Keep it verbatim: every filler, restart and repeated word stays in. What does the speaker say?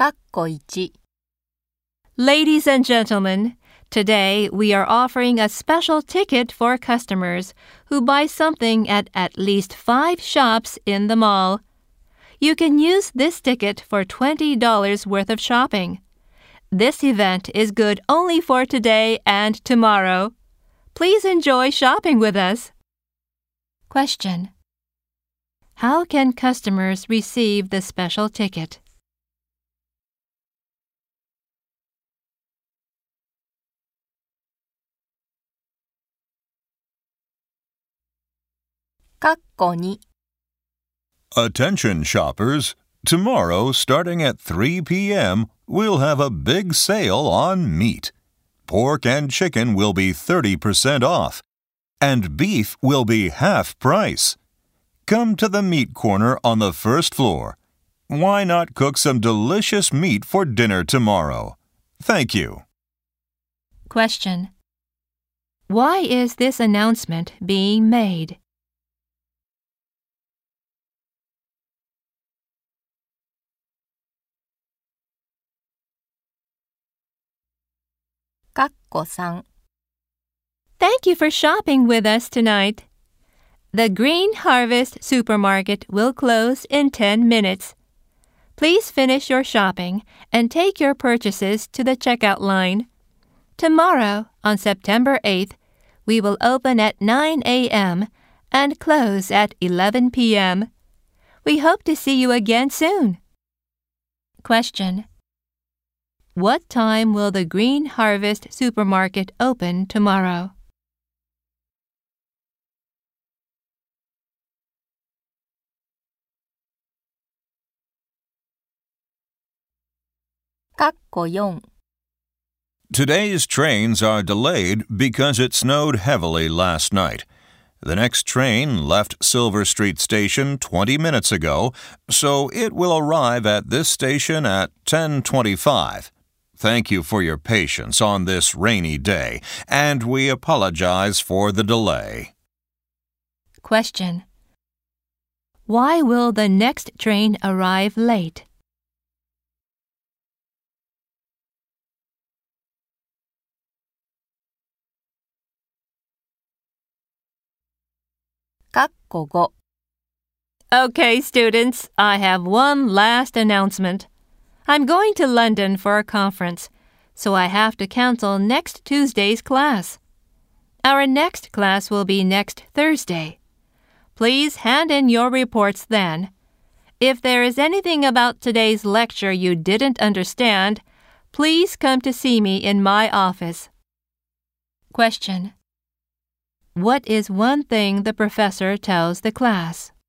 Ladies and gentlemen, today we are offering a special ticket for customers who buy something at at least five shops in the mall. You can use this ticket for twenty dollars worth of shopping. This event is good only for today and tomorrow. Please enjoy shopping with us. Question: How can customers receive the special ticket? Attention shoppers, tomorrow starting at three p.m. we'll have a big sale on meat. Pork and chicken will be thirty percent off, and beef will be half price. Come to the meat corner on the first floor. Why not cook some delicious meat for dinner tomorrow? Thank you. Question: Why is this announcement being made? Thank you for shopping with us tonight. The Green Harvest Supermarket will close in ten minutes. Please finish your shopping and take your purchases to the checkout line. Tomorrow, on September eighth, we will open at nine a.m. and close at eleven p.m. We hope to see you again soon. Question: What time will the Green Harvest Supermarket open tomorrow? Today's trains are delayed because it snowed heavily last night. The next train left Silver Street Station twenty minutes ago, so it will arrive at this station at ten twenty-five. Thank you for your patience on this rainy day, and we apologize for the delay. Question: Why will the next train arrive late? Okay, students, I have one last announcement. I'm going to London for a conference, so I have to cancel next Tuesday's class. Our next class will be next Thursday. Please hand in your reports then. If there is anything about today's lecture you didn't understand, please come to see me in my office. Question: What is one thing the professor tells the class?